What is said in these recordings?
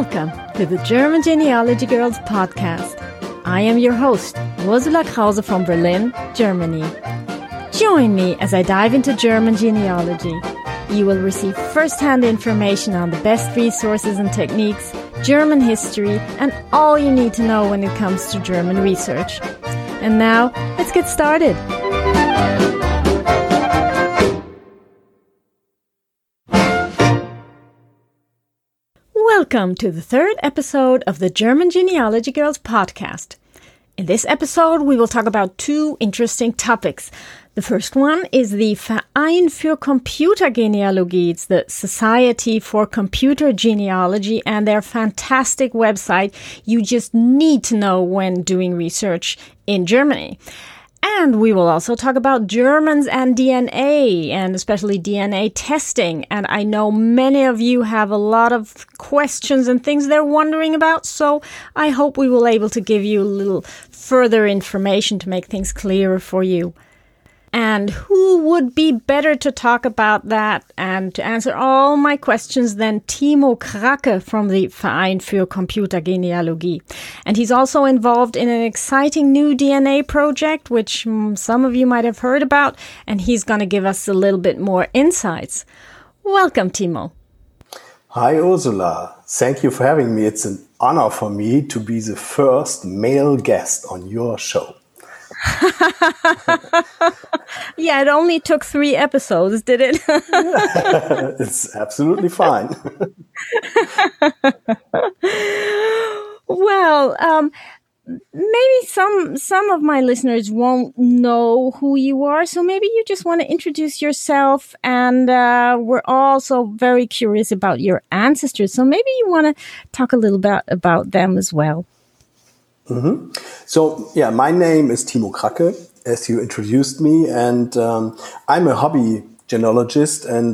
Welcome to the German Genealogy Girls podcast. I am your host, Ursula Krause from Berlin, Germany. Join me as I dive into German genealogy. You will receive first-hand information on the best resources and techniques, German history, and all you need to know when it comes to German research. And now, let's get started. Welcome to the third episode of the German Genealogy Girls podcast. In this episode, we will talk about two interesting topics. The first one is the Verein für Computergenealogie. It's the Society for Computer Genealogy and their fantastic website you just need to know when doing research in Germany. And we will also talk about Germans and DNA, and especially DNA testing. And I know many of you have a lot of questions and things they're wondering about, so I hope we will be able to give you a little further information to make things clearer for you. And who would be better to talk about that and to answer all my questions than Timo Kracke from the Verein für Computergenealogie. And he's also involved in an exciting new DNA project, which some of you might have heard about, and he's going to give us a little bit more insights. Welcome, Timo. Hi, Ursula. Thank you for having me. It's an honor for me to be the first male guest on your show. Yeah, it only took 3 episodes, did it? It's absolutely fine. Well, maybe some of my listeners won't know who you are, so maybe you just want to introduce yourself, and we're also very curious about your ancestors, so maybe you want to talk a little bit about them as well. Mm-hmm. So, my name is Timo Kracke, as you introduced me, and I'm a hobby genealogist, and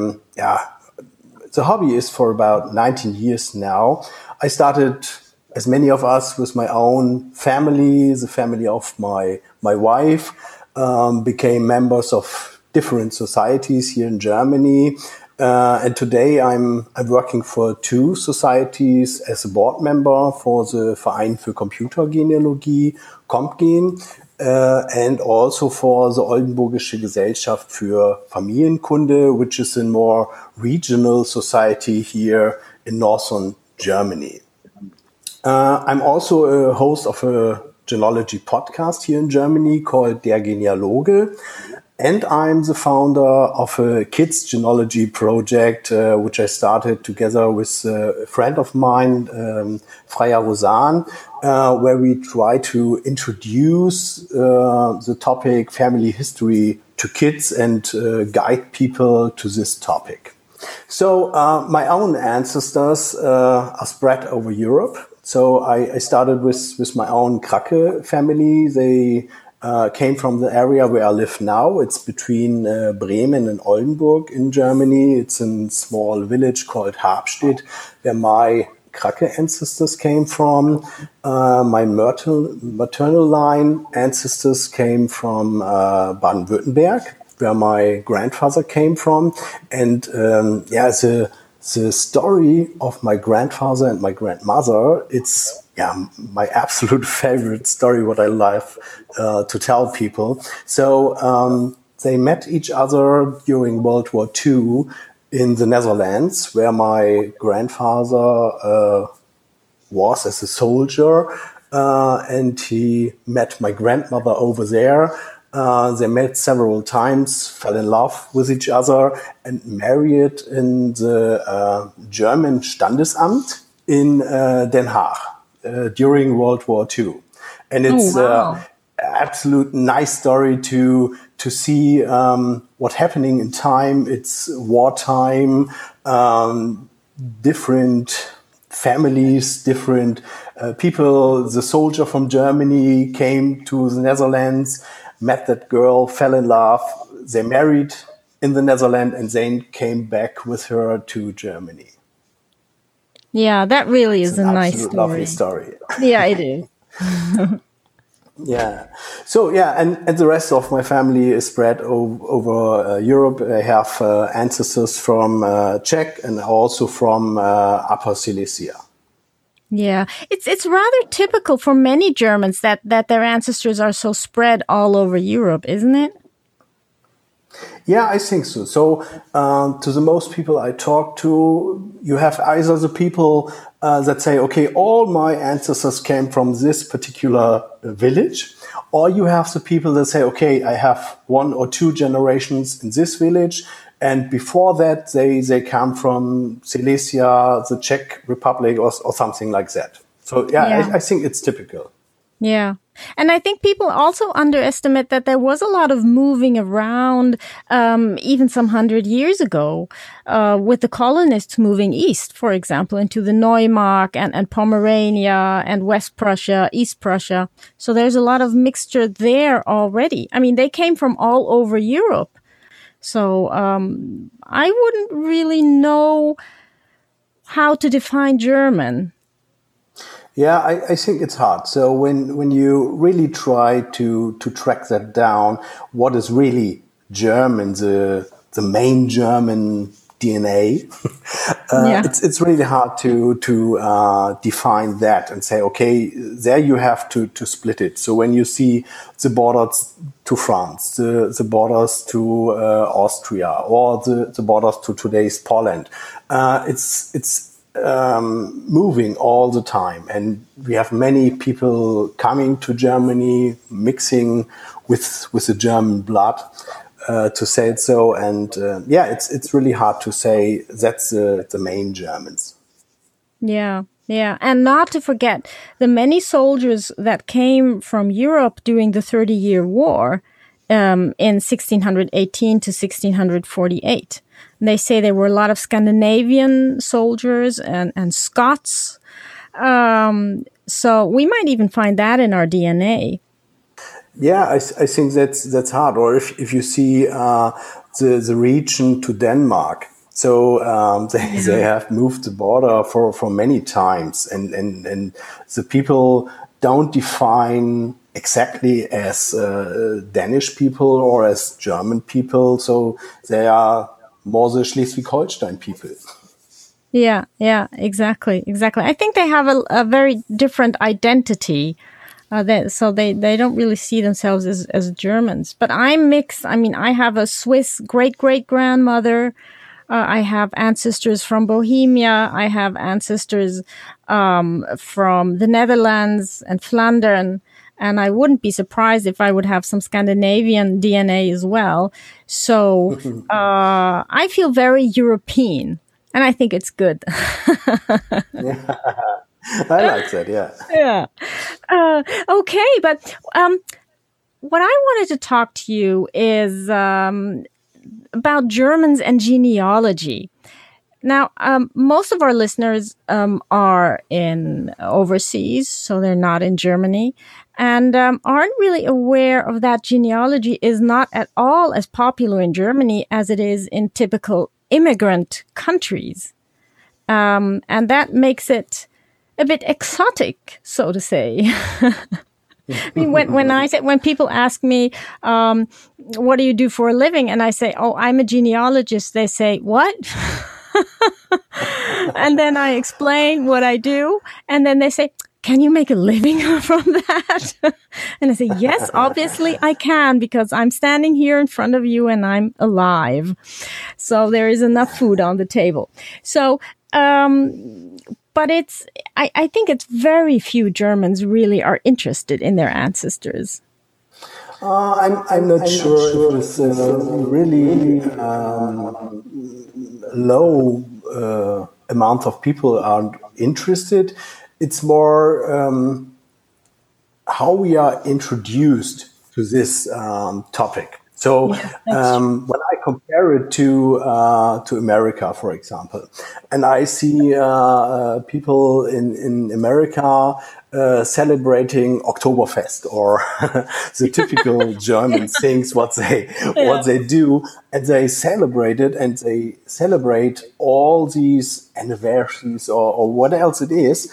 the hobby is for about 19 years now. I started, as many of us, with my own family, the family of my wife, became members of different societies here in Germany. And today I'm working for 2 societies as a board member for the Verein für Computergenealogie, Compgen, and also for the Oldenburgische Gesellschaft für Familienkunde, which is a more regional society here in northern Germany. I'm also a host of a genealogy podcast here in Germany called Der Genealoge. And I'm the founder of a kids genealogy project, which I started together with a friend of mine, Freya Rosan, where we try to introduce the topic family history to kids and guide people to this topic. So my own ancestors are spread over Europe. So I started with my own Kracke family. They came from the area where I live now. It's between Bremen and Oldenburg in Germany. It's a small village called Habstedt, where my Kracke ancestors came from. My maternal line ancestors came from Baden-Württemberg, where my grandfather came from. And the story of my grandfather and my grandmother, it's my absolute favorite story, what I love to tell people. So they met each other during World War II in the Netherlands, where my grandfather was as a soldier, and he met my grandmother over there. They met several times, fell in love with each other, and married in the German Standesamt in Den Haag. During World War II. And it's absolute nice story to see what's happening in time. It's wartime, different families, different people. The soldier from Germany came to the Netherlands, met that girl, fell in love. They married in the Netherlands and then came back with her to Germany. Yeah, that really is a nice story. Lovely story. Yeah, it is. Yeah. So, and the rest of my family is spread over Europe. I have ancestors from Czech and also from Upper Silesia. Yeah, it's rather typical for many Germans that their ancestors are so spread all over Europe, isn't it? Yeah, I think so. So, to the most people I talk to, you have either the people that say, okay, all my ancestors came from this particular village, or you have the people that say, okay, I have 1 or 2 generations in this village, and before that, they come from Silesia, the Czech Republic, or something like that. So, yeah, I think it's typical. Yeah. And I think people also underestimate that there was a lot of moving around, even some 100 years ago, with the colonists moving east, for example, into the Neumark and Pomerania and West Prussia, East Prussia. So there's a lot of mixture there already. I mean, they came from all over Europe. So I wouldn't really know how to define German. Yeah, I think it's hard. So when you really try to track that down, what is really German, the main German DNA, it's really hard to define that and say, okay, there you have to split it. So when you see the borders to France, the borders to Austria, or the borders to today's Poland, it's moving all the time, and we have many people coming to Germany, mixing with the German blood, to say it so. And it's really hard to say that's the main Germans. Yeah, and not to forget the many soldiers that came from Europe during the 30-Year War in 1618 to 1648. They say there were a lot of Scandinavian soldiers and Scots. So we might even find that in our DNA. Yeah, I think that's hard. Or if you see the region to Denmark, so they have moved the border for many times, and the people don't define exactly as Danish people or as German people. So they are more the Schleswig-Holstein people. Yeah, exactly. I think they have a very different identity. So they don't really see themselves as Germans. But I'm mixed. I mean, I have a Swiss great-great-grandmother. I have ancestors from Bohemia. I have ancestors from the Netherlands and Flandern. And I wouldn't be surprised if I would have some Scandinavian DNA as well. So I feel very European, and I think it's good. Yeah. I like that, yeah. Yeah. Okay, but what I wanted to talk to you is about Germans and genealogy. Now, most of our listeners are in overseas, so they're not in Germany, and aren't really aware of that genealogy is not at all as popular in Germany as it is in typical immigrant countries. And that makes it a bit exotic, so to say. I mean, when people ask me, what do you do for a living? And I say, oh, I'm a genealogist. They say, what? And then I explain what I do. And then they say, can you make a living from that? And I say, yes, obviously I can, because I'm standing here in front of you and I'm alive. So there is enough food on the table. So, but I think it's very few Germans really are interested in their ancestors. I'm not sure if it's really low amount of people are interested. It's more how we are introduced to this topic. So when I compare it to America, for example, and I see people in America celebrating Oktoberfest or the typical German things, what they do, and they celebrate it, and they celebrate all these anniversaries or what else it is,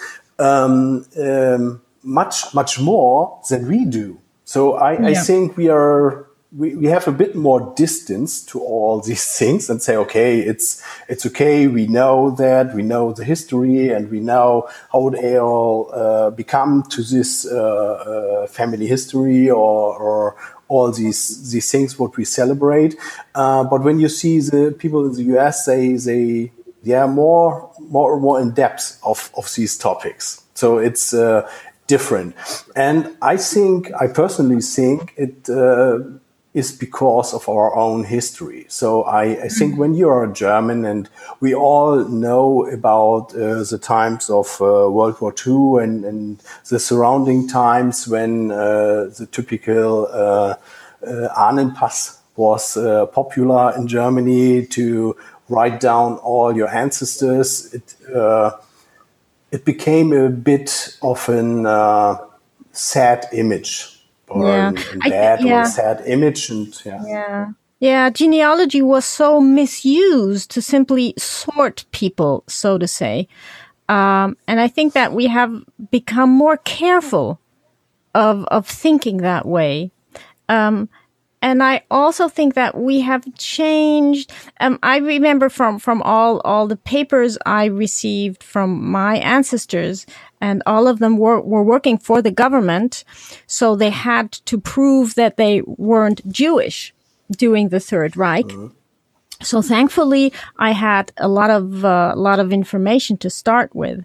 much more than we do. So I think we are we have a bit more distance to all these things and say, okay, it's okay. We know that, we know the history, and we know how they all become to this family history or all these things what we celebrate. But when you see the people in the US, they are more in depth of these topics. So it's different. And I personally think it is because of our own history. So I think when you are a German, and we all know about the times of World War II and the surrounding times when the typical Ahnenpass was popular in Germany, to write down all your ancestors. It became a bit of a sad image, or a bad or sad image. And genealogy was so misused to simply sort people, so to say. And I think that we have become more careful of thinking that way. And I also think that we have changed. I remember from all the papers I received from my ancestors, and all of them were working for the government. So they had to prove that they weren't Jewish during the Third Reich. Mm-hmm. So thankfully, I had a lot of information to start with.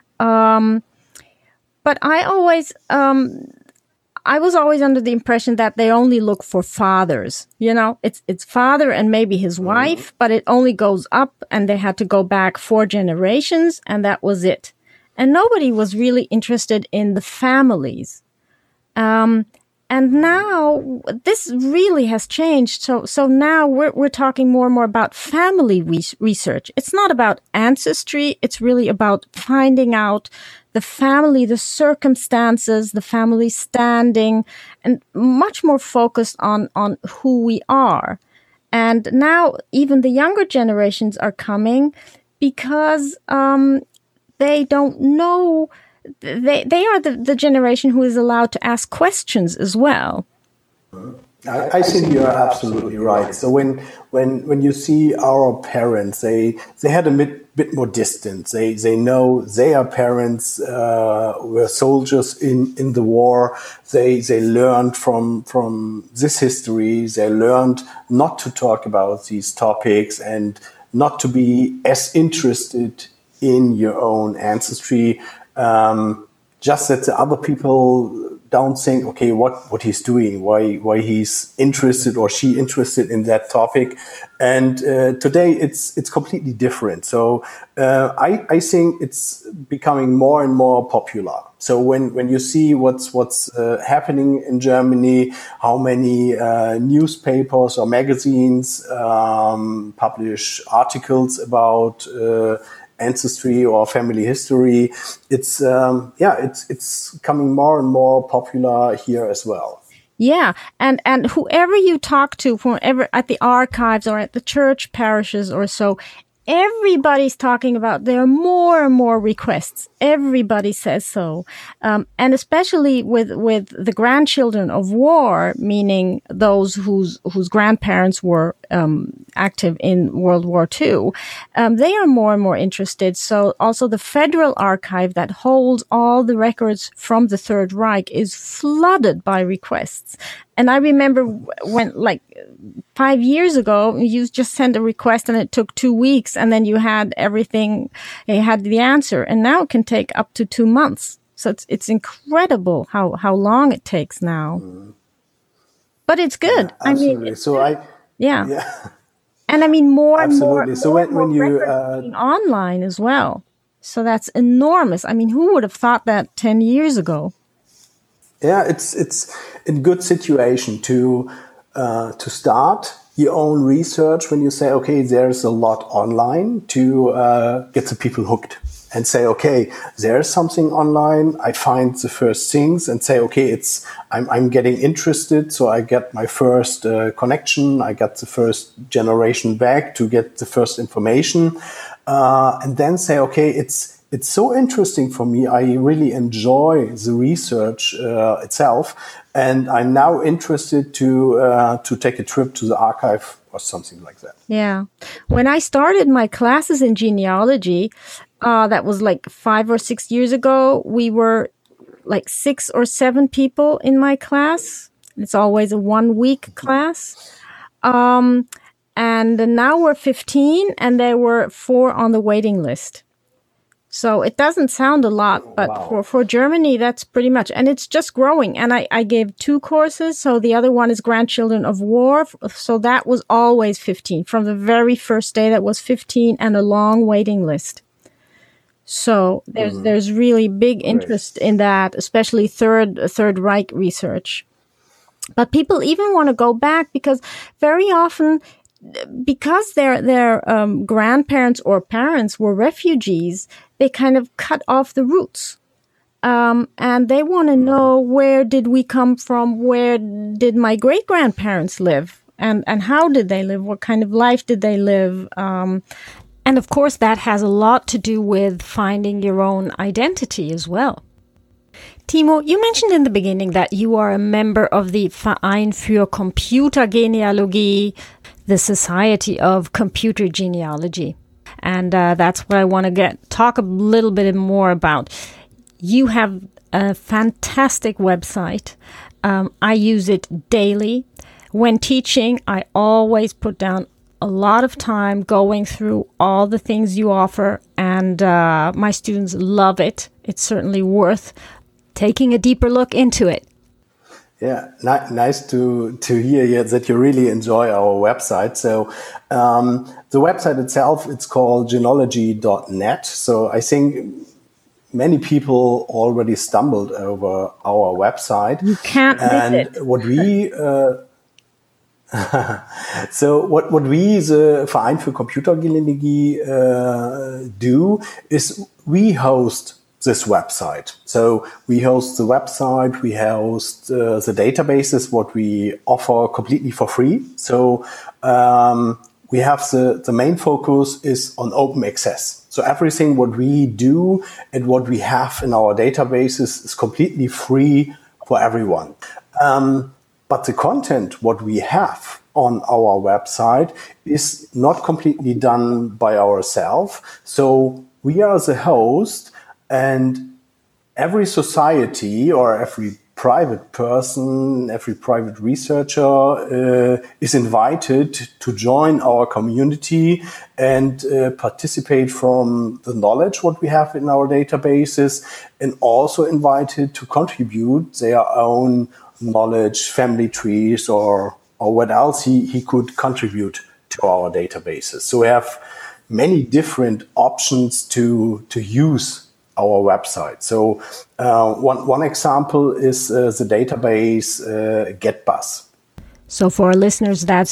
But I was always under the impression that they only look for fathers. You know, it's father and maybe his wife, but it only goes up, and they had to go back 4 generations, and that was it. And nobody was really interested in the families. And now this really has changed. So now we're talking more and more about family research. It's not about ancestry. It's really about finding out the family, the circumstances, the family standing, and much more focused on who we are. And now even the younger generations are coming because they don't know. They are the generation who is allowed to ask questions as well. I think you are absolutely right. So when you see our parents, they had a bit more distance. They know their parents were soldiers in the war. They learned from this history. They learned not to talk about these topics and not to be as interested in your own ancestry. Just that the other people don't think, okay, what he's doing, why he's interested or she interested in that topic. And today it's completely different. So I think it's becoming more and more popular. So when you see what's happening in Germany, how many newspapers or magazines publish articles about ancestry or family history, it's coming more and more popular here as well. Yeah, and whoever you talk to, whoever at the archives or at the church parishes or so, everybody's talking about there are more and more requests. Everybody says so. And especially with the grandchildren of war, meaning those whose grandparents were active in World War II, they are more and more interested. So also the Federal Archive that holds all the records from the Third Reich is flooded by requests. And I remember when, like 5 years ago, you just sent a request and it took 2 weeks, and then you had everything, you had the answer. And now it can take up to 2 months. So it's incredible how long it takes now. But it's good. Yeah, absolutely. I mean, yeah. And I mean, more absolutely. and more. So when you online as well. So that's enormous. I mean, who would have thought that 10 years ago? Yeah, it's a good situation to start your own research when you say, okay, there's a lot online, to get the people hooked and say, okay, there's something online. I find the first things and say, okay, I'm getting interested. So I get my first connection. I got the first generation back to get the first information. And then say, okay, it's it's so interesting for me. I really enjoy the research itself, and I'm now interested to take a trip to the archive or something like that. Yeah. When I started my classes in genealogy, that was like 5 or 6 years ago, we were like 6 or 7 people in my class. It's always a 1-week class. And now we're 15, and there were 4 on the waiting list. So it doesn't sound a lot, but Wow. for Germany, that's pretty much. And it's just growing. And I gave 2 courses. So the other one is Grandchildren of War. So that was always 15. From the very first day, that was 15 and a long waiting list. So there's really big interest in that, especially Third Reich research. But people even want to go back because very often, because their grandparents or parents were refugees, they kind of cut off the roots. And they want to know, where did we come from? Where did my great-grandparents live? And how did they live? What kind of life did they live? And of course, that has a lot to do with finding your own identity as well. Timo, you mentioned in the beginning that you are a member of the Verein für Computergenealogie, the Society of Computer Genealogy. And that's what I want to talk a little bit more about. You have a fantastic website. I use it daily. When teaching, I always put down a lot of time going through all the things you offer, and my students love it. It's certainly worth taking a deeper look into it. Yeah, nice to hear that you really enjoy our website. So the website itself, it's called genealogy.net. So I think many people already stumbled over our website. You can't miss it. What we so what we, the Verein für Computergenealogie, do is we host this website. So we host the website, we host the databases, what we offer completely for free. So we have the main focus is on open access. So everything what we do and what we have in our databases is completely free for everyone. But the content what we have on our website is not completely done by ourselves. So we are the host, and every society or every private person, every private researcher is invited to join our community and participate from the knowledge what we have in our databases, and also invited to contribute their own knowledge, family trees, or what else he could contribute to our databases. So we have many different options to use our website. So one example is the database GetBus. So for our listeners, that's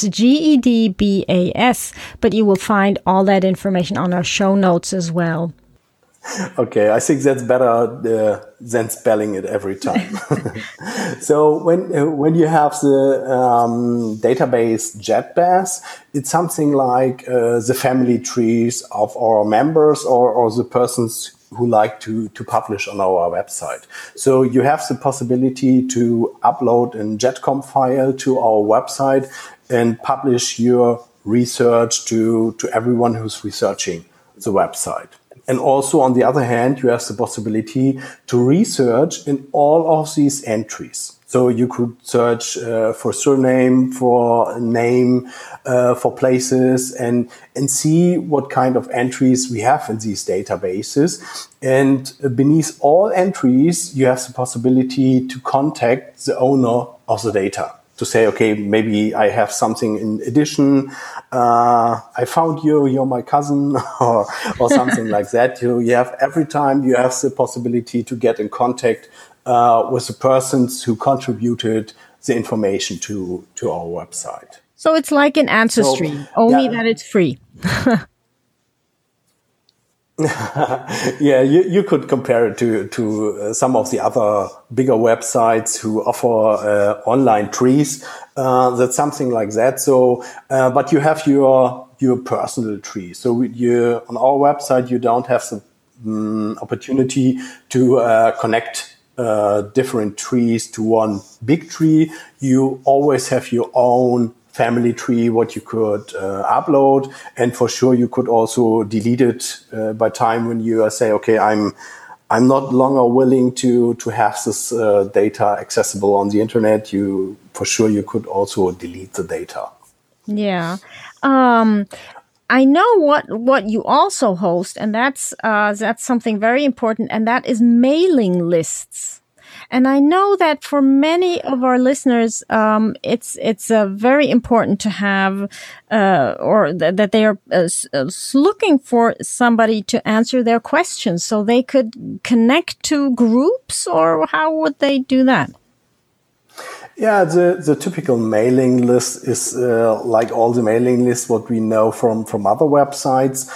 GEDBAS, but you will find all that information on our show notes as well. Okay, I think that's better than spelling it every time. So when you have the database GetBus, it's something like the family trees of our members or the persons who like to publish on our website. So you have the possibility to upload a GETCOM file to our website and publish your research to everyone who's researching the website. And also, on the other hand, you have the possibility to research in all of these entries. So you could search for surname, for name, for places, and see what kind of entries we have in these databases. And beneath all entries, you have the possibility to contact the owner of the data, to say, okay, maybe I have something in addition. I found you're my cousin, or something like that. You have every time you have the possibility to get in contact with the persons who contributed the information to our website. So it's like an ancestry, only that it's free. Yeah, you could compare it to some of the other bigger websites who offer online trees. That's something like that. So, but you have your personal tree. So on our website, you don't have opportunity to connect different trees to one big tree. You always have your own family tree, what you could upload, and for sure you could also delete it by time when you say, okay, I'm not longer willing to have this data accessible on the internet. You could also delete the data. Yeah. I know what you also host, and that's something very important, and that is mailing lists. And I know that for many of our listeners, it's very important to have, or that they are looking for somebody to answer their questions, so they could connect to groups, or how would they do that? Yeah, the typical mailing list is like all the mailing lists what we know from other websites.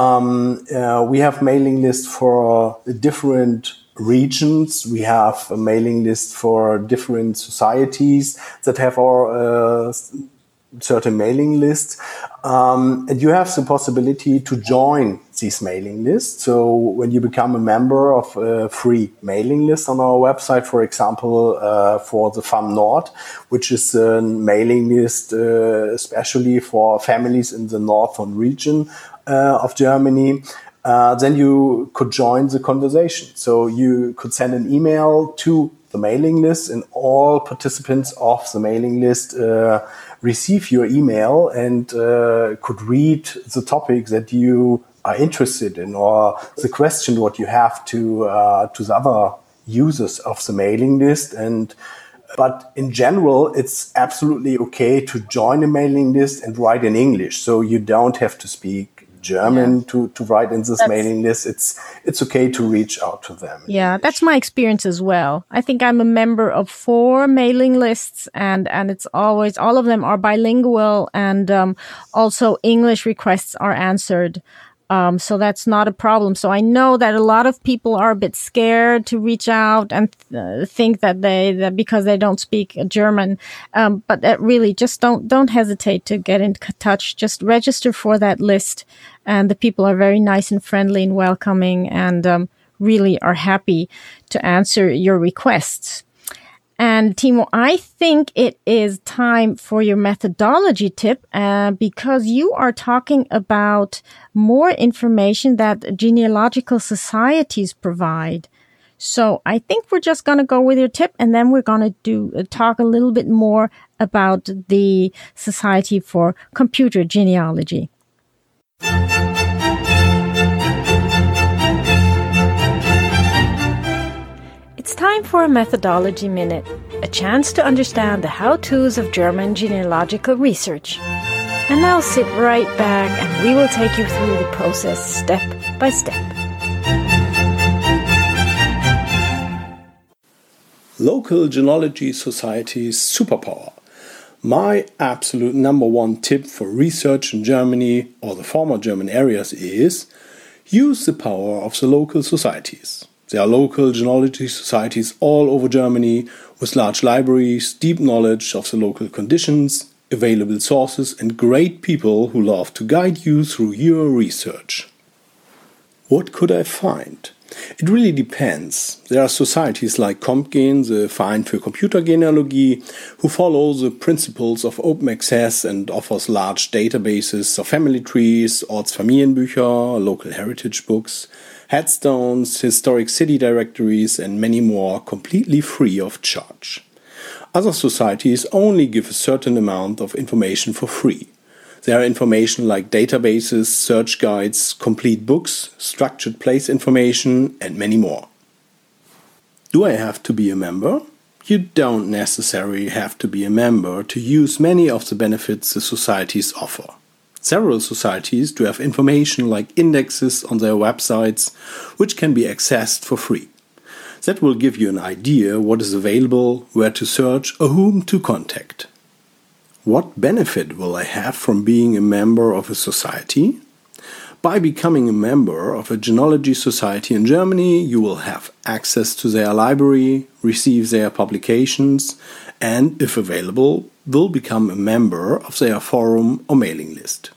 We have mailing lists for different regions. We have a mailing list for different societies that have our certain mailing lists. And you have the possibility to join these mailing lists. So when you become a member of a free mailing list on our website, for example, for the FAM Nord, which is a mailing list especially for families in the northern region of Germany, then you could join the conversation. So you could send an email to the mailing list, and all participants of the mailing list receive your email and could read the topic that you are interested in, or the question what you have to the other users of the mailing list. But in general, it's absolutely okay to join a mailing list and write in English. So you don't have to speak German to write in this mailing list. It's okay to reach out to them. Yeah, that's my experience as well. I think I'm a member of 4 mailing lists, and it's always, all of them are bilingual, and also English requests are answered. So that's not a problem. So I know that a lot of people are a bit scared to reach out and think that that because they don't speak German. But really, just don't hesitate to get in touch. Just register for that list, and the people are very nice and friendly and welcoming, and really are happy to answer your requests. And Timo, I think it is time for your methodology tip, because you are talking about more information that genealogical societies provide. So I think we're just going to go with your tip, and then we're going to talk a little bit more about the Society for Computer Genealogy. It's time for a methodology minute, a chance to understand the how-tos of German genealogical research. And now sit right back and we will take you through the process step by step. Local genealogy societies superpower. My absolute number one tip for research in Germany or the former German areas is use the power of the local societies. There are local genealogy societies all over Germany with large libraries, deep knowledge of the local conditions, available sources, and great people who love to guide you through your research. What could I find? It really depends. There are societies like CompGen, the Verein für Computergenealogie, who follow the principles of open access and offers large databases of family trees, Ortsfamilienbücher, local heritage books, headstones, historic city directories, and many more completely free of charge. Other societies only give a certain amount of information for free. There are information like databases, search guides, complete books, structured place information, and many more. Do I have to be a member? You don't necessarily have to be a member to use many of the benefits the societies offer. Several societies do have information like indexes on their websites, which can be accessed for free. That will give you an idea what is available, where to search, or whom to contact. What benefit will I have from being a member of a society? By becoming a member of a genealogy society in Germany, you will have access to their library, receive their publications, and, if available, will become a member of their forum or mailing list.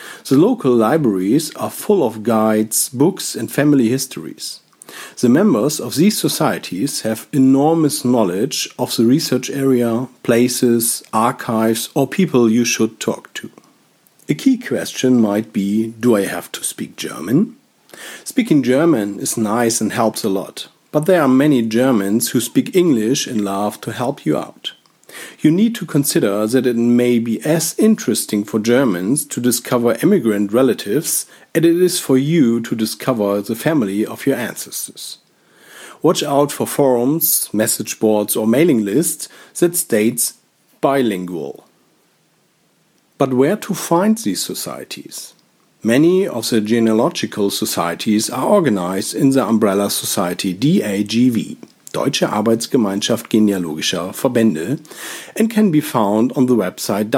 The local libraries are full of guides, books, and family histories. The members of these societies have enormous knowledge of the research area, places, archives, or people you should talk to. A key question might be, do I have to speak German? Speaking German is nice and helps a lot, but there are many Germans who speak English and love to help you out. You need to consider that it may be as interesting for Germans to discover immigrant relatives as it is for you to discover the family of your ancestors. Watch out for forums, message boards or mailing lists that states bilingual. But where to find these societies? Many of the genealogical societies are organized in the umbrella society DAGV, Deutsche Arbeitsgemeinschaft Genealogischer Verbände, and can be found on the website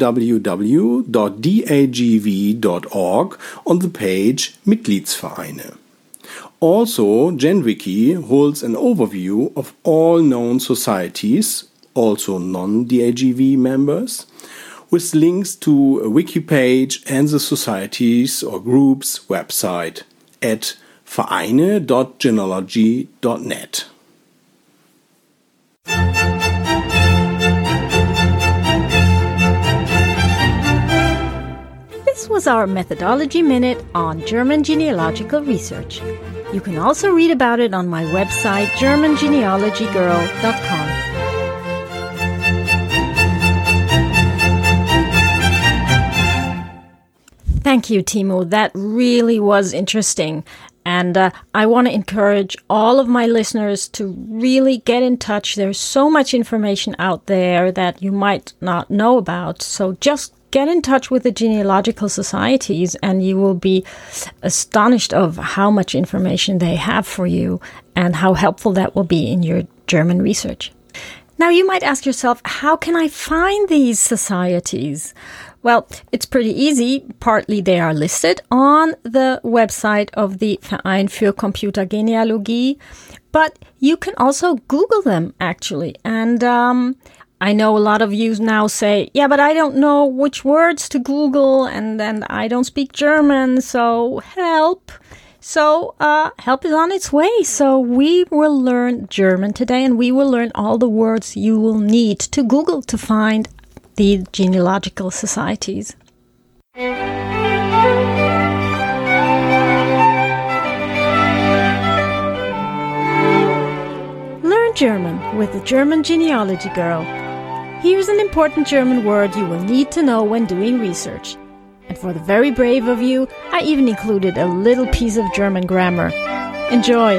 www.dagv.org on the page Mitgliedsvereine. Also, GenWiki holds an overview of all known societies, also non-DAGV members, with links to a wiki page and the societies or groups website at vereine.genealogy.net. This was our Methodology Minute on German genealogical research. You can also read about it on my website, germangenealogygirl.com. Thank you, Timo. That really was interesting. And I want to encourage all of my listeners to really get in touch. There's so much information out there that you might not know about. So just get in touch with the genealogical societies and you will be astonished of how much information they have for you and how helpful that will be in your German research. Now you might ask yourself, how can I find these societies? Well, it's pretty easy. Partly they are listed on the website of the Verein für Computergenealogie, but you can also Google them, actually. And I know a lot of you now say, yeah, but I don't know which words to Google, and I don't speak German, so help. So help is on its way. So we will learn German today, and we will learn all the words you will need to Google to find the genealogical societies. Learn German with the German Genealogy Girl. Here's an important German word you will need to know when doing research. And for the very brave of you, I even included a little piece of German grammar. Enjoy!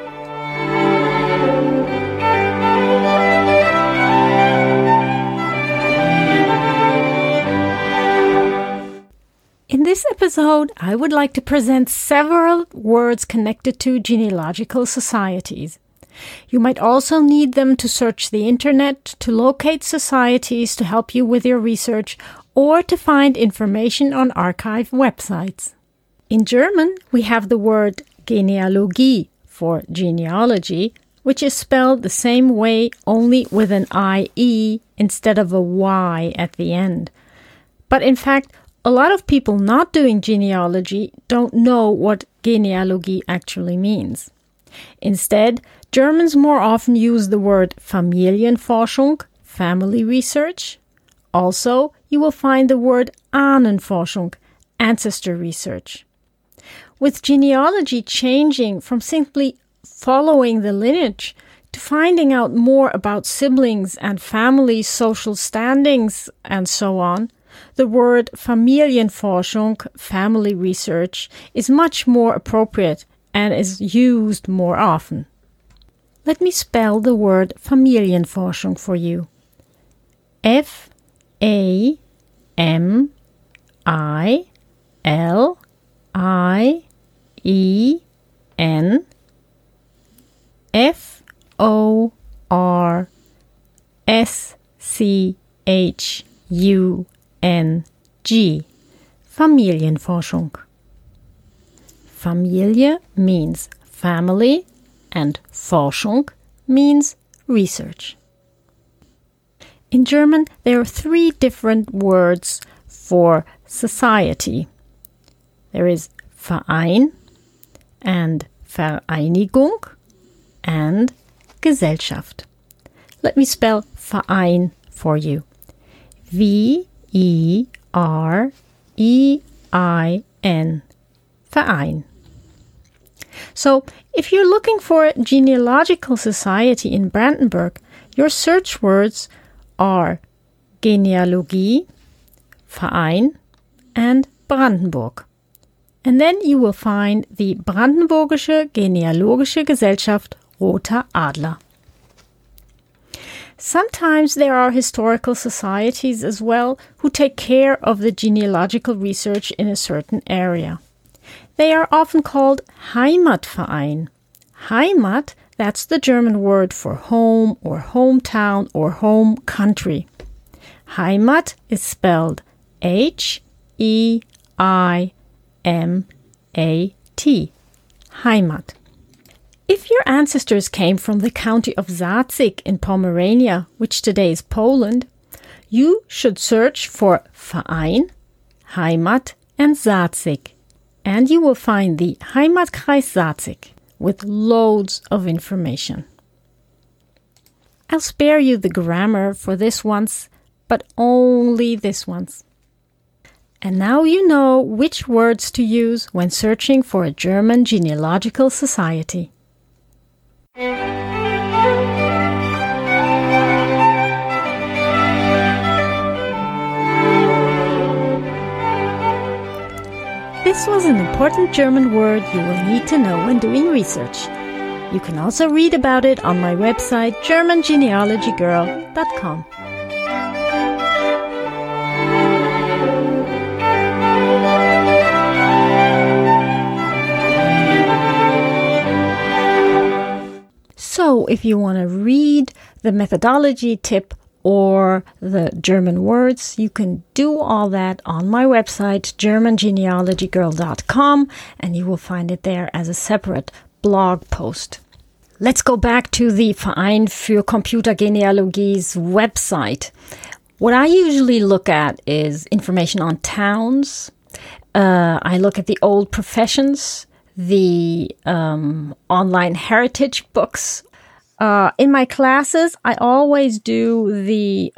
In this episode, I would like to present several words connected to genealogical societies. You might also need them to search the internet, to locate societies to help you with your research, or to find information on archive websites. In German, we have the word Genealogie for genealogy, which is spelled the same way, only with an IE instead of a Y at the end. But in fact, a lot of people not doing genealogy don't know what Genealogie actually means. Instead, Germans more often use the word Familienforschung, family research. Also, you will find the word Ahnenforschung, ancestor research. With genealogy changing from simply following the lineage to finding out more about siblings and family social standings and so on, the word Familienforschung, family research, is much more appropriate and is used more often. Let me spell the word Familienforschung for you. F-A-M-I-L-I-E-N-F-O-R-S-C-H-U-N-G. Familienforschung. Familie means family and Forschung means research. In German, there are 3 different words for society. There is Verein and Vereinigung and Gesellschaft. Let me spell Verein for you. V-E-R-E-I-N. Verein. So, if you're looking for a genealogical society in Brandenburg, your search words are Genealogie, Verein, and Brandenburg. And then you will find the Brandenburgische Genealogische Gesellschaft Roter Adler. Sometimes there are historical societies as well who take care of the genealogical research in a certain area. They are often called Heimatverein. Heimat, that's the German word for home or hometown or home country. Heimat is spelled H-E-I-M-A-T. Heimat. If your ancestors came from the county of Salzig in Pomerania, which today is Poland, you should search for Verein, Heimat, and Salzig. And you will find the Heimatkreis Salzig with loads of information. I'll spare you the grammar for this once, but only this once. And now you know which words to use when searching for a German genealogical society. This was an important German word you will need to know when doing research. You can also read about it on my website germangenealogygirl.com. So if you want to read the methodology tip or the German words, you can do all that on my website, germangenealogygirl.com, and you will find it there as a separate blog post. Let's go back to the Verein für Computergenealogie's website. What I usually look at is information on towns. I look at the old professions, the online heritage books. In my classes, I always do the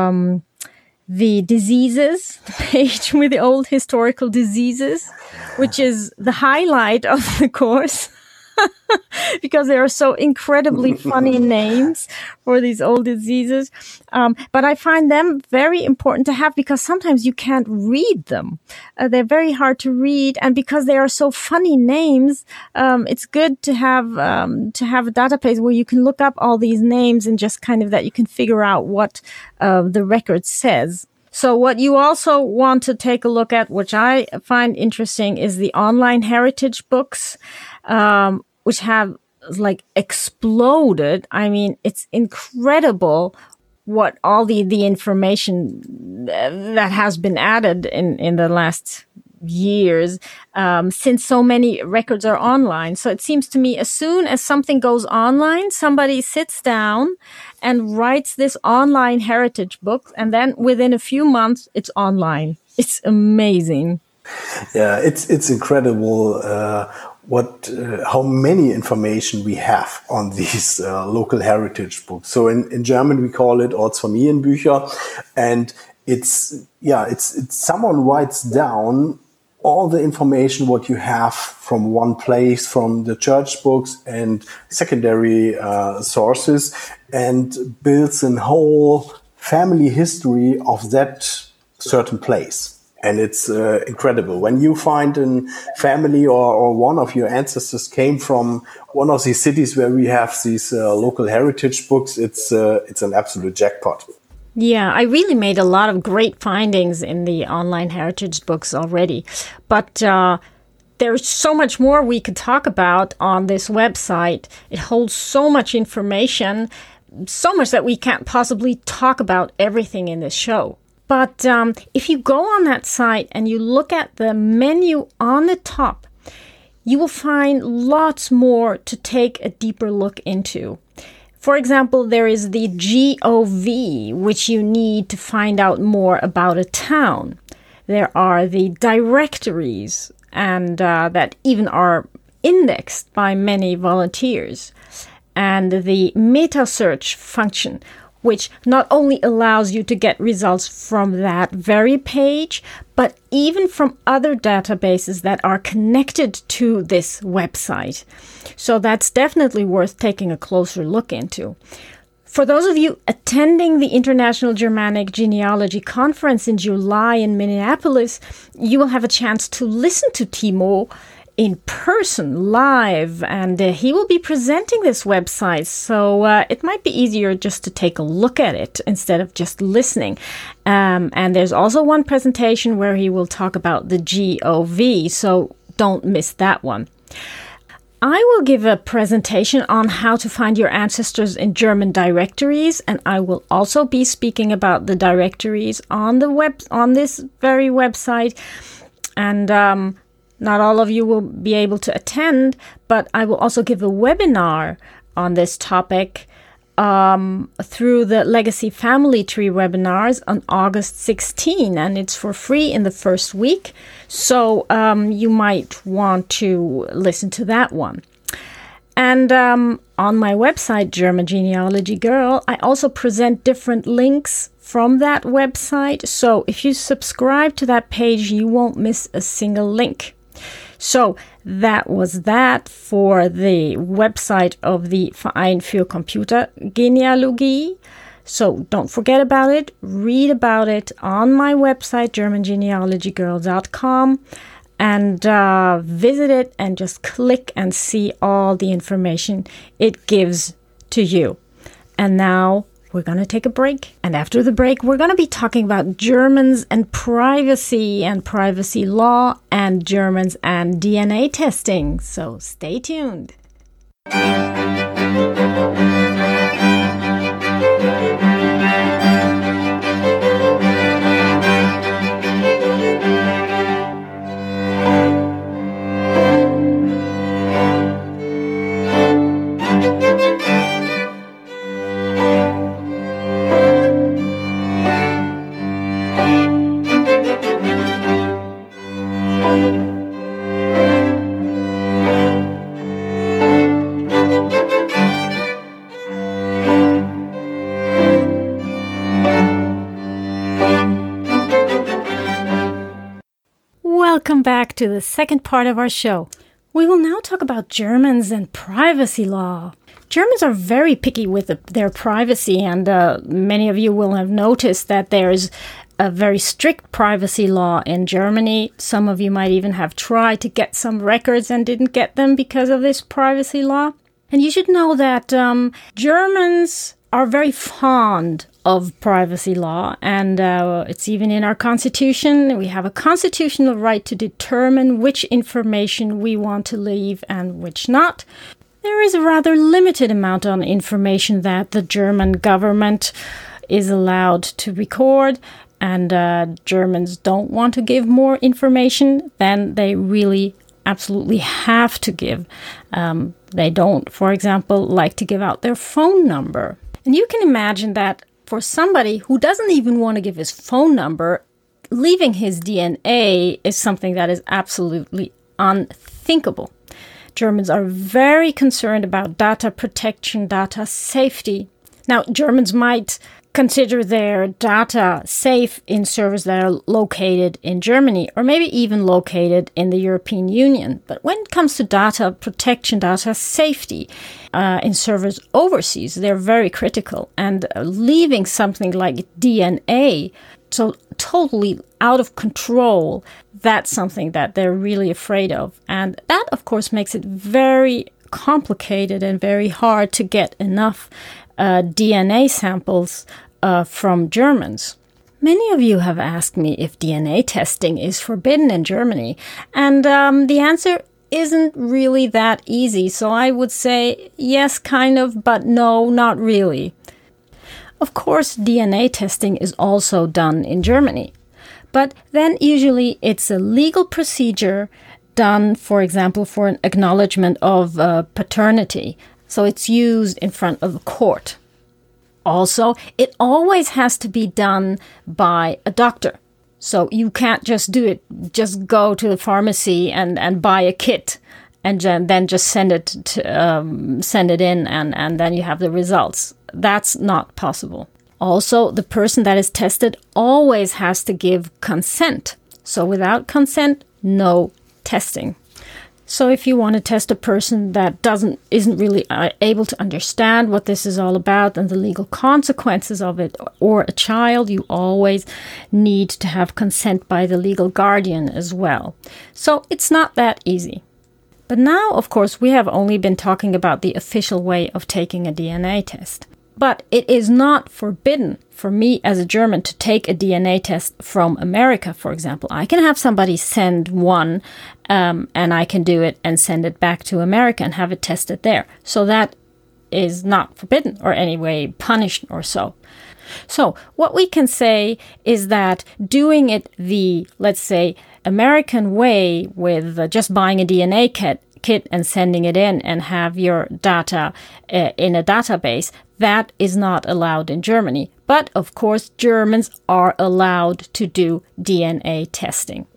diseases, the page with the old historical diseases, which is the highlight of the course. Because there are so incredibly funny names for these old diseases. But I find them very important to have because sometimes you can't read them. They're very hard to read. And because they are so funny names, it's good to have a database where you can look up all these names and just kind of that you can figure out what the record says. So what you also want to take a look at, which I find interesting, is the online heritage books, which have like exploded. I mean, it's incredible what all the information that has been added in the last years, since so many records are online. So it seems to me as soon as something goes online, somebody sits down and writes this online heritage book, and then within a few months, it's online. It's amazing. Yeah, it's incredible how many information we have on these local heritage books. So in German we call it Ortsfamilienbücher, and it's someone writes down all the information what you have from one place, from the church books and secondary sources, and builds a whole family history of that certain place. And it's incredible. When you find a family or one of your ancestors came from one of these cities where we have these local heritage books, it's an absolute jackpot. Yeah, I really made a lot of great findings in the online heritage books already. But there's so much more we could talk about on this website. It holds so much information, so much that we can't possibly talk about everything in this show. But if you go on that site and you look at the menu on the top, you will find lots more to take a deeper look into. For example, there is the GOV, which you need to find out more about a town. There are the directories, and that even are indexed by many volunteers, and the meta search function, which not only allows you to get results from that very page, but even from other databases that are connected to this website. So that's definitely worth taking a closer look into. For those of you attending the International Germanic Genealogy Conference in July in Minneapolis, you will have a chance to listen to Timo in person, live, and he will be presenting this website, so it might be easier just to take a look at it instead of just listening. And there's also one presentation where he will talk about the GOV, so don't miss that one. I will give a presentation on how to find your ancestors in German directories, and I will also be speaking about the directories on this very website. And not all of you will be able to attend, but I will also give a webinar on this topic through the Legacy Family Tree webinars on August 16, and it's for free in the first week. So you might want to listen to that one. And on my website, German Genealogy Girl, I also present different links from that website. So if you subscribe to that page, you won't miss a single link. So that was that for the website of the Verein für Computergenealogie. So don't forget about it. Read about it on my website, germangenealogygirl.com, and visit it and just click and see all the information it gives to you. And now we're going to take a break. And after the break, we're going to be talking about Germans and privacy law, and Germans and DNA testing. So stay tuned. Welcome back to the second part of our show. We will now talk about Germans and privacy law. Germans are very picky with their privacy, and many of you will have noticed that there's a very strict privacy law in Germany. Some of you might even have tried to get some records and didn't get them because of this privacy law. And you should know that Germans are very fond of privacy law, and it's even in our constitution. We have a constitutional right to determine which information we want to leave and which not. There is a rather limited amount of information that the German government is allowed to record, and Germans don't want to give more information than they really absolutely have to give. They don't, for example, like to give out their phone number. And you can imagine that for somebody who doesn't even want to give his phone number, leaving his DNA is something that is absolutely unthinkable. Germans are very concerned about data protection, data safety. Now, Germans might consider their data safe in servers that are located in Germany, or maybe even located in the European Union. But when it comes to data protection, data safety in servers overseas, they're very critical. And leaving something like DNA so totally out of control, that's something that they're really afraid of. And that, of course, makes it very complicated and very hard to get enough DNA samples from Germans. Many of you have asked me if DNA testing is forbidden in Germany, and the answer isn't really that easy. So I would say yes, kind of, but no, not really. Of course, DNA testing is also done in Germany, but then usually it's a legal procedure done, for example, for an acknowledgement of paternity. So it's used in front of a court. Also, it always has to be done by a doctor. So you can't just do it, just go to the pharmacy and buy a kit and then just send it in and then you have the results. That's not possible. Also, the person that is tested always has to give consent. So without consent, no testing. So if you want to test a person that isn't really able to understand what this is all about and the legal consequences of it, or a child, you always need to have consent by the legal guardian as well. So it's not that easy. But now, of course, we have only been talking about the official way of taking a DNA test. But it is not forbidden for me as a German to take a DNA test from America, for example. I can have somebody send one and I can do it and send it back to America and have it tested there. So that is not forbidden or any way punished or so. So what we can say is that doing it the, let's say, American way with just buying a DNA kit and sending it in and have your data in a database, that is not allowed in Germany. But of course, Germans are allowed to do DNA testing.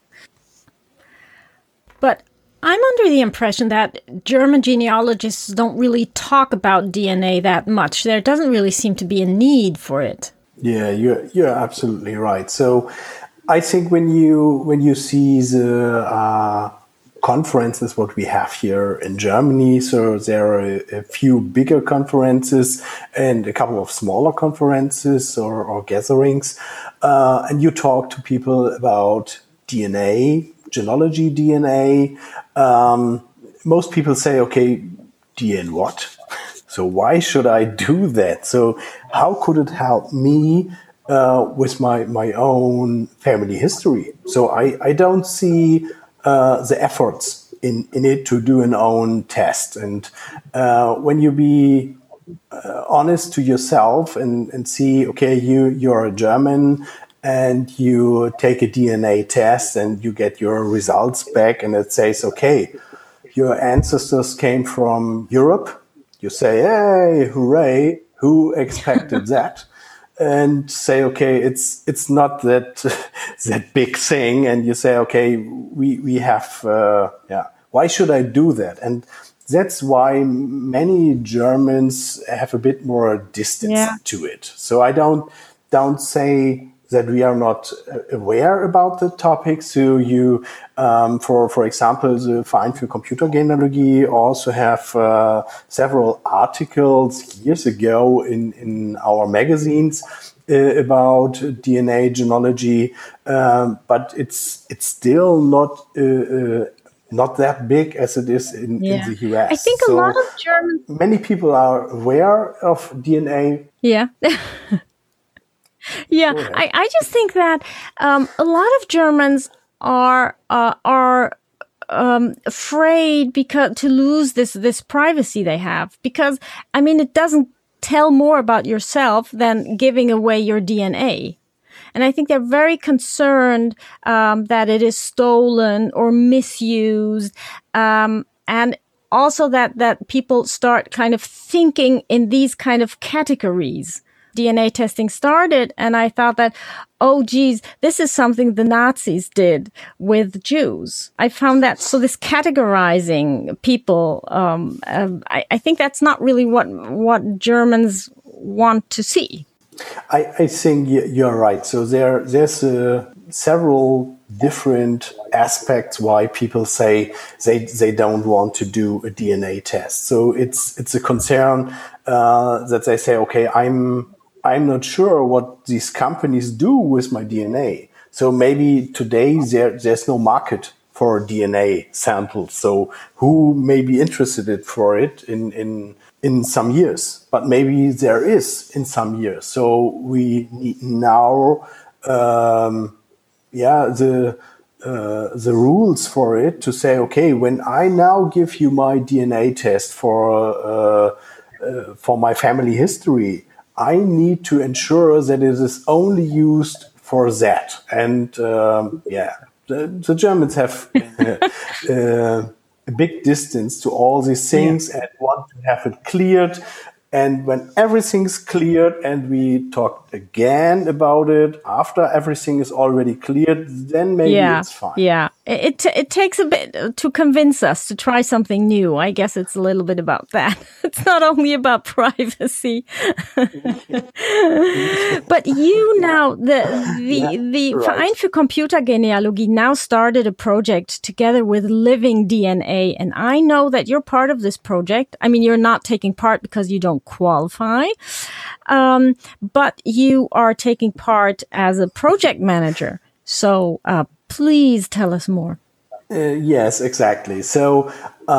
But I'm under the impression that German genealogists don't really talk about DNA that much. There doesn't really seem to be a need for it. Yeah, you're absolutely right. So I think when you see the conferences, what we have here in Germany, so there are a few bigger conferences and a couple of smaller conferences or gatherings, and you talk to people about DNA, genealogy DNA. Most people say, okay, DNA what? So why should I do that? So how could it help me with my own family history? So I don't see the efforts in it to do an own test. And when you be honest to yourself and see, okay, you're a German and you take a DNA test and you get your results back and it says, okay, your ancestors came from Europe. You say, hey, hooray, who expected that? And say, okay, it's not that that big thing. And you say, okay, we have, why should I do that? And that's why many Germans have a bit more distance to it. So I don't say that we are not aware about the topic. So you, for example, the Verein für Computergenealogie also have several articles years ago in our magazines about DNA genealogy, but it's still not that big as it is in the US. I think a lot of Germans... Many people are aware of DNA. Yeah. Yeah, I just think that a lot of Germans are afraid to lose this privacy they have, because I mean it doesn't tell more about yourself than giving away your DNA. And I think they're very concerned that it is stolen or misused, and also that people start kind of thinking in these kind of categories. DNA testing started, and I thought that, oh, geez, this is something the Nazis did with Jews. I found that, so this categorizing people, I think that's not really what Germans want to see. I think you're right. So there's several different aspects why people say they don't want to do a DNA test. So it's a concern that they say, okay, I'm not sure what these companies do with my DNA. So maybe today there's no market for DNA samples. So who may be interested for it in some years? But maybe there is in some years. So we need now, the rules for it to say, okay, when I now give you my DNA test for my family history, I need to ensure that it is only used for that. And the Germans have a big distance to all these things and want to have it cleared. And when everything's cleared and we talk again about it after everything is already cleared, then maybe it's fine. Yeah. It takes a bit to convince us to try something new. I guess it's a little bit about that. It's not only about privacy. But you now, the Verein für Computergenealogie now started a project together with Living DNA. And I know that you're part of this project. I mean, you're not taking part because you don't qualify. But you are taking part as a project manager. So please tell us more. Yes, exactly. So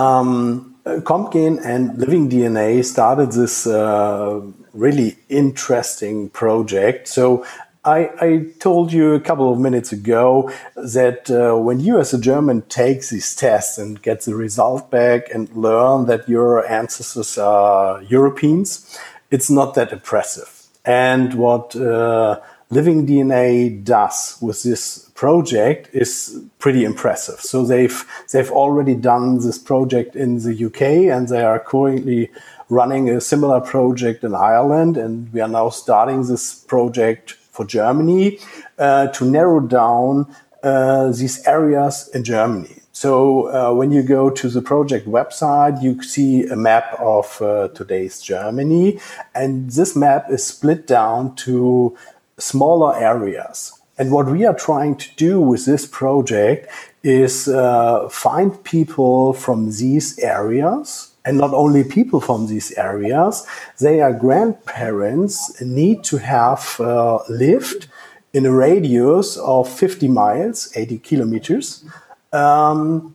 CompGen and Living DNA started this really interesting project. So I told you a couple of minutes ago that when you as a German take these tests and get the result back and learn that your ancestors are Europeans, it's not that impressive. And what Living DNA does with this project is pretty impressive. So they've already done this project in the UK, and they are currently running a similar project in Ireland. And we are now starting this project for Germany to narrow down these areas in Germany. So when you go to the project website, you see a map of today's Germany, and this map is split down to smaller areas. And what we are trying to do with this project is find people from these areas. And not only people from these areas, their grandparents need to have lived in a radius of 50 miles, 80 kilometers, from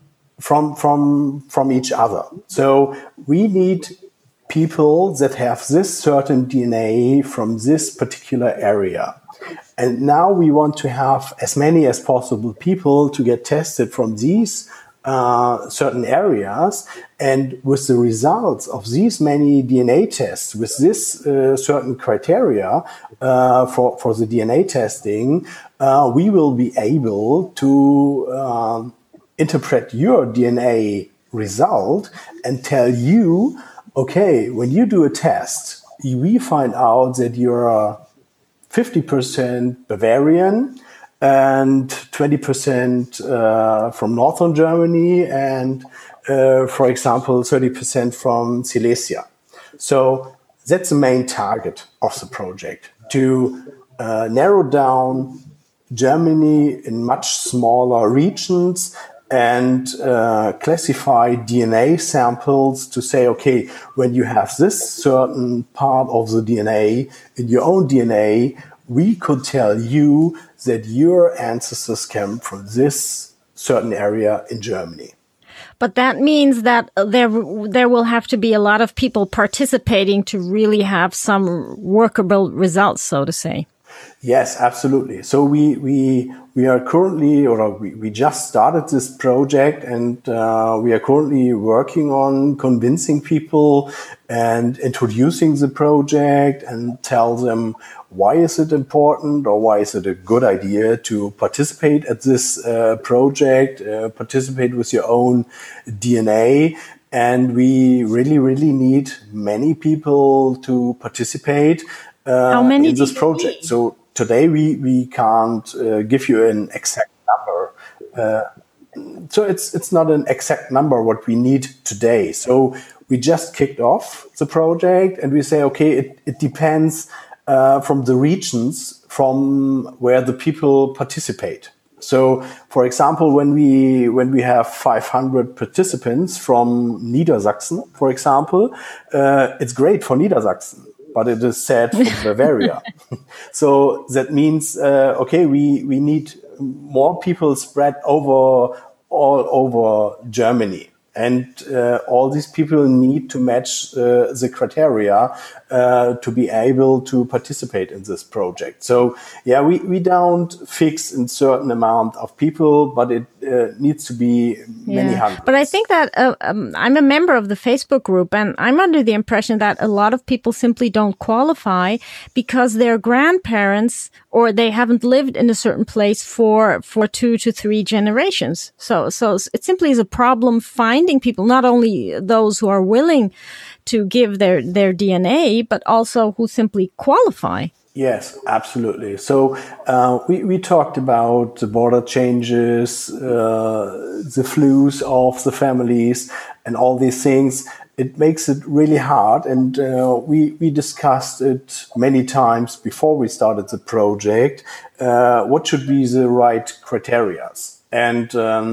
each other. So we need people that have this certain DNA from this particular area. And now we want to have as many as possible people to get tested from these certain areas. And with the results of these many DNA tests, with this certain criteria for the DNA testing, we will be able to interpret your DNA result and tell you, okay, when you do a test, we find out that you're 50% Bavarian and 20% from northern Germany and, for example, 30% from Silesia. So that's the main target of the project, to narrow down Germany in much smaller regions and classify DNA samples to say, okay, when you have this certain part of the DNA in your own DNA, we could tell you that your ancestors came from this certain area in Germany. But that means that there will have to be a lot of people participating to really have some workable results, so to say. Yes, absolutely. So we are currently, or we just started this project, and we are currently working on convincing people and introducing the project and tell them why is it important or why is it a good idea to participate at this project, participate with your own DNA. And we really, really need many people to participate How many in this project. So today we can't give you an exact number. So it's not an exact number what we need today. So we just kicked off the project and we say, okay, it depends from the regions from where the people participate. So, for example, when we have 500 participants from Niedersachsen, for example, it's great for Niedersachsen, but it is sad for Bavaria. So that means, okay, we need more people spread all over Germany. And all these people need to match the criteria to be able to participate in this project. So, yeah, we don't fix a certain amount of people, but it needs to be many hundreds. But I think that I'm a member of the Facebook group, and I'm under the impression that a lot of people simply don't qualify because their grandparents or they haven't lived in a certain place for 2 to 3 generations. So it simply is a problem finding finding people, not only those who are willing to give their DNA, but also who simply qualify. Yes, absolutely. So we talked about the border changes, the flus of the families, and all these things. It makes it really hard, and we discussed it many times before we started the project. What should be the right criteria? And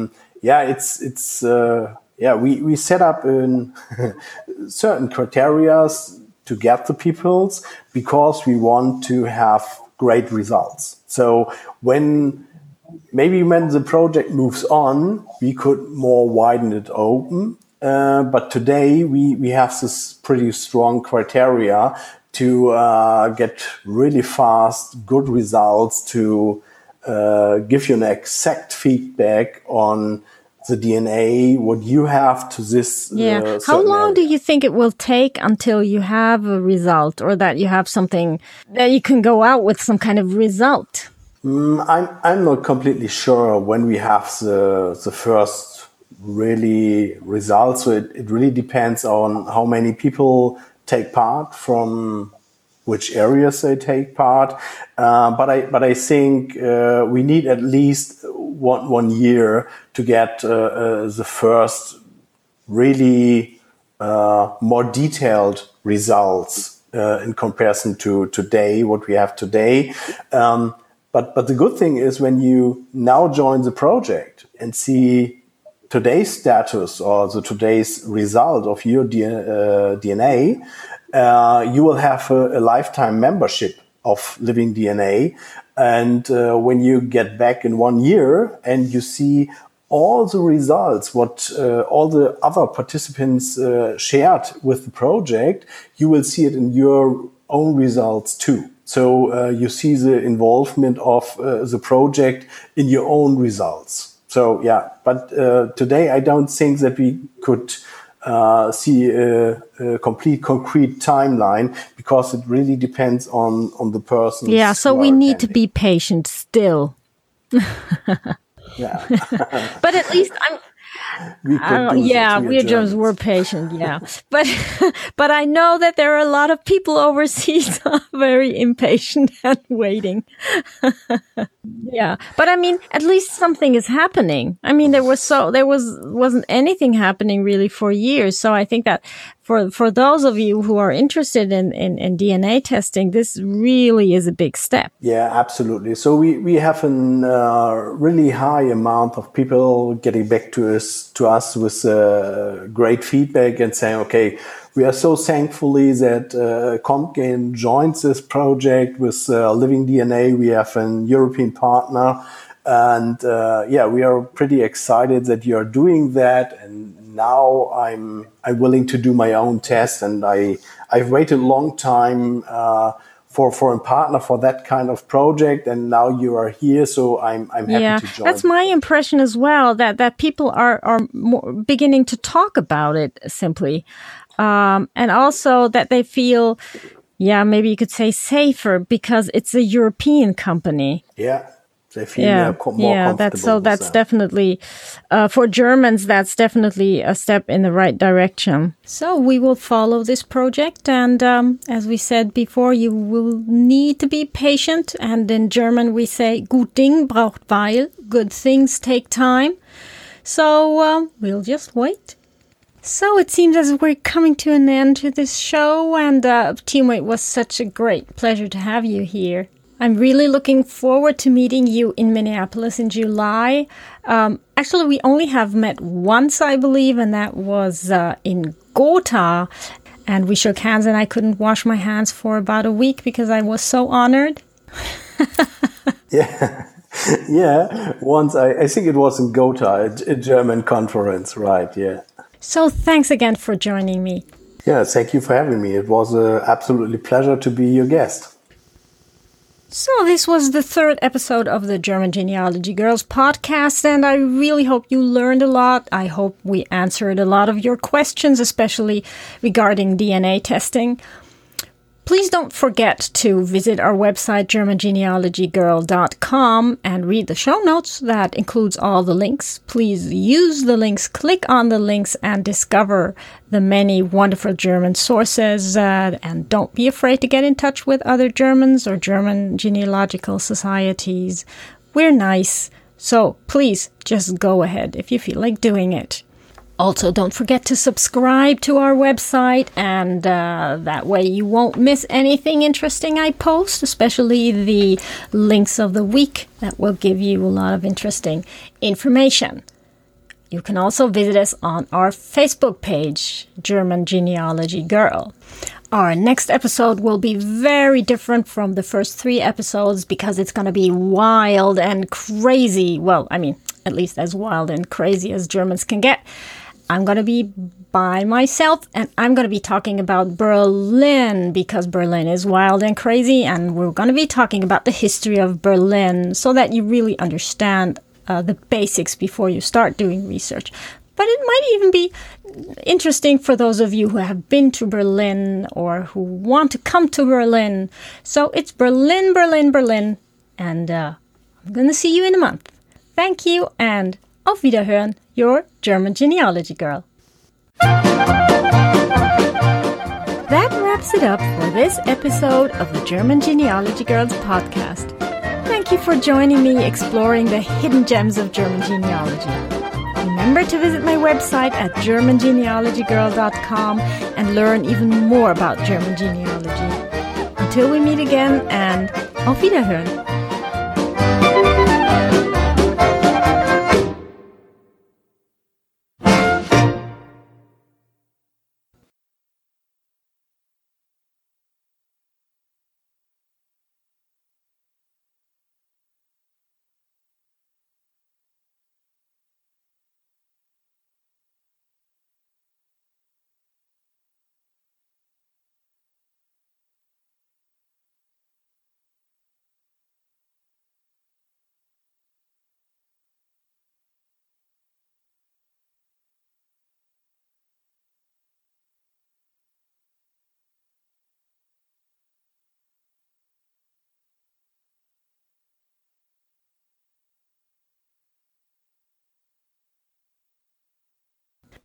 we set up in certain criteria to get the peoples, because we want to have great results. So when the project moves on, we could more widen it open. But today we have this pretty strong criteria to get really fast, good results, to give you an exact feedback on the DNA, what you have to this. How long do you think it will take until you have a result, or that you have something that you can go out with some kind of result? I'm not completely sure when we have the first really results. So it really depends on how many people take part, from which areas they take part. But I think we need at least one year to get the first really more detailed results in comparison to today, what we have today. But the good thing is, when you now join the project and see today's status or today's result of your DNA, you will have a lifetime membership of Living DNA. And when you get back in 1 year and you see all the results, what all the other participants shared with the project, you will see it in your own results too. So you see the involvement of the project in your own results. So yeah, but today I don't think that we could see a complete concrete timeline, because it really depends on the person. Yeah, so we need to be patient still. Yeah. But at least we Germans were patient, yeah. But I know that there are a lot of people overseas who are very impatient and waiting. Yeah, but I mean, at least something is happening. I mean, wasn't anything happening really for years. So I think that for those of you who are interested in DNA testing, this really is a big step. Yeah, absolutely. So we have a really high amount of people getting back to us with great feedback and saying, okay, we are so thankfully that Comtgen joins this project with Living DNA. We have an European partner, and we are pretty excited that you are doing that. And now I'm willing to do my own test, and I've waited a long time for a partner for that kind of project, and now you are here, so I'm happy to join. That's my impression as well, that people are more beginning to talk about it simply. And also that they feel, maybe you could say safer, because it's a European company. Yeah, they feel more comfortable. That's definitely, for Germans, that's definitely a step in the right direction. So we will follow this project. And as we said before, you will need to be patient. And in German, we say, gut Ding braucht Weil. Good things take time. So we'll just wait. So it seems as we're coming to an end to this show, and Timo, it was such a great pleasure to have you here. I'm really looking forward to meeting you in Minneapolis in July. Actually, we only have met once, I believe, and that was in Gotha. And we shook hands, and I couldn't wash my hands for about a week because I was so honored. Yeah. Once, I think it was in Gotha, a German conference, right, yeah. So thanks again for joining me. Yeah, thank you for having me. It was an absolutely pleasure to be your guest. So this was the third episode of the German Genealogy Girls podcast, and I really hope you learned a lot. I hope we answered a lot of your questions, especially regarding DNA testing. Please don't forget to visit our website, GermanGenealogyGirl.com, and read the show notes. That includes all the links. Please use the links, click on the links, and discover the many wonderful German sources. And don't be afraid to get in touch with other Germans or German genealogical societies. We're nice, so please just go ahead if you feel like doing it. Also, don't forget to subscribe to our website, and that way you won't miss anything interesting I post, especially the links of the week. That will give you a lot of interesting information. You can also visit us on our Facebook page, German Genealogy Girl. Our next episode will be very different from the first 3 episodes because it's going to be wild and crazy. Well, I mean, at least as wild and crazy as Germans can get. I'm going to be by myself, and I'm going to be talking about Berlin because Berlin is wild and crazy, and we're going to be talking about the history of Berlin so that you really understand the basics before you start doing research. But it might even be interesting for those of you who have been to Berlin or who want to come to Berlin. So it's Berlin, Berlin, Berlin, and I'm going to see you in a month. Thank you, and auf Wiederhören, your German Genealogy Girl. That wraps it up for this episode of the German Genealogy Girls podcast. Thank you for joining me exploring the hidden gems of German genealogy. Remember to visit my website at GermanGenealogyGirl.com and learn even more about German genealogy. Until we meet again, and auf Wiederhören.